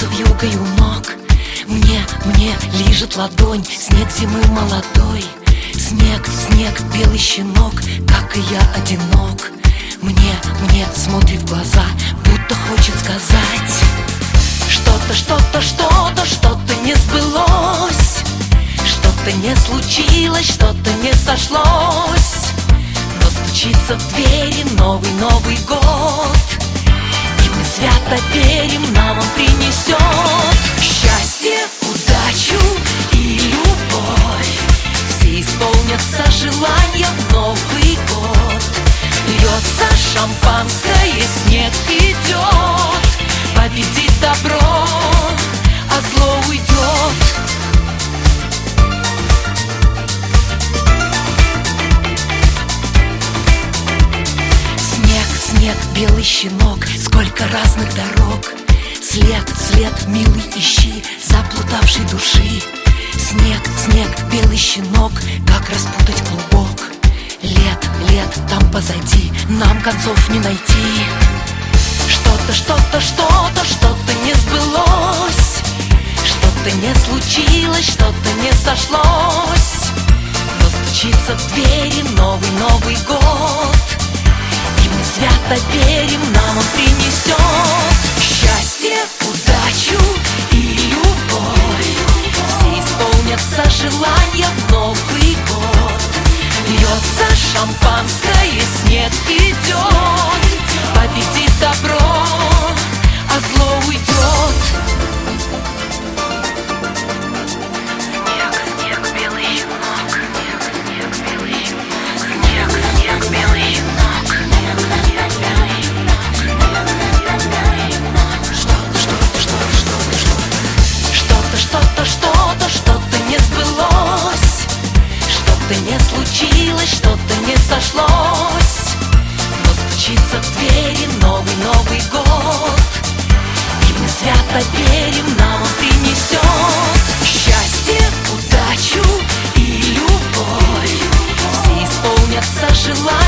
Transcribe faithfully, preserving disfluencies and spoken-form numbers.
кружится вьюгой у ног. Мне, мне лижет ладонь снег зимы молодой. Снег, снег, белый щенок, как и я одинок. Мне, мне смотрит в глаза, будто хочет сказать: что-то, что-то, что-то, что-то не сбылось, что-то не случилось, что-то не сошлось. Но стучится в двери новый Новый год, и мы свято верим, нам он принесет счастье, удачу и любовь. Все исполнятся желания в Новый год. Льется шампанское, снег идет, победит добро, а зло уйдет. Снег, снег, белый щенок, сколько разных дорог. След, след, милый, ищи заплутавшей души. Снег, снег, белый щенок, как распутать клубок. Лет, лет, там позади, нам концов не найти. Что-то, что-то, что-то, что-то не сбылось, что-то не случилось, что-то не сошлось. Но стучится в двери новый Новый год, и мы свято верим, нам он принесет счастье, удачу и любовь. Все исполнятся желания в Новый год. Льется шампанское, снег идет, победит добро, а зло уйдет. Снег, снег, белый щенок, снег, снег, белый щенок, снег, снег, белый щенок, снег, белый щенок. Что-то, что-то, что-то, что-то, что-то, что-то, что-то, что-то, что-то не сбылось, что-то не случилось, что-то не сошлось. Но стучится в двери новый Новый год, и мы свято верим, нам он принесет счастье, удачу и любовь. Все исполнятся желания